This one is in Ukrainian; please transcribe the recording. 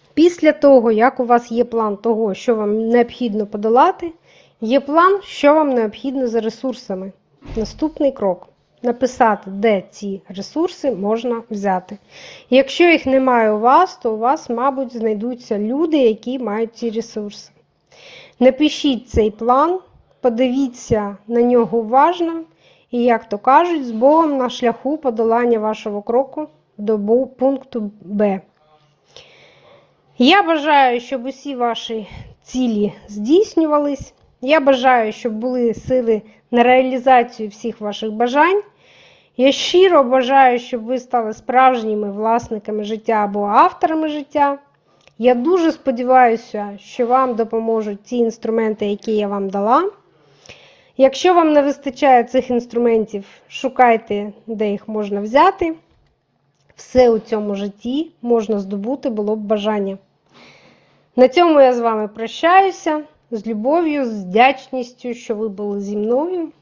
Після того, як у вас є план того, що вам необхідно подолати, є план, що вам необхідно за ресурсами. Наступний крок – написати, де ці ресурси можна взяти. Якщо їх немає у вас, то у вас, мабуть, знайдуться люди, які мають ці ресурси. Напишіть цей план, подивіться на нього уважно і, як то кажуть, з Богом на шляху подолання вашого кроку до пункту Б. Я бажаю, щоб усі ваші цілі здійснювались. Я бажаю, щоб були сили на реалізацію всіх ваших бажань. Я щиро бажаю, щоб ви стали справжніми власниками життя або авторами життя. Я дуже сподіваюся, що вам допоможуть ті інструменти, які я вам дала. Якщо вам не вистачає цих інструментів, шукайте, де їх можна взяти. Все у цьому житті можна здобути, було б бажання. На цьому я з вами прощаюся. З любов'ю, з вдячністю, що ви були зі мною.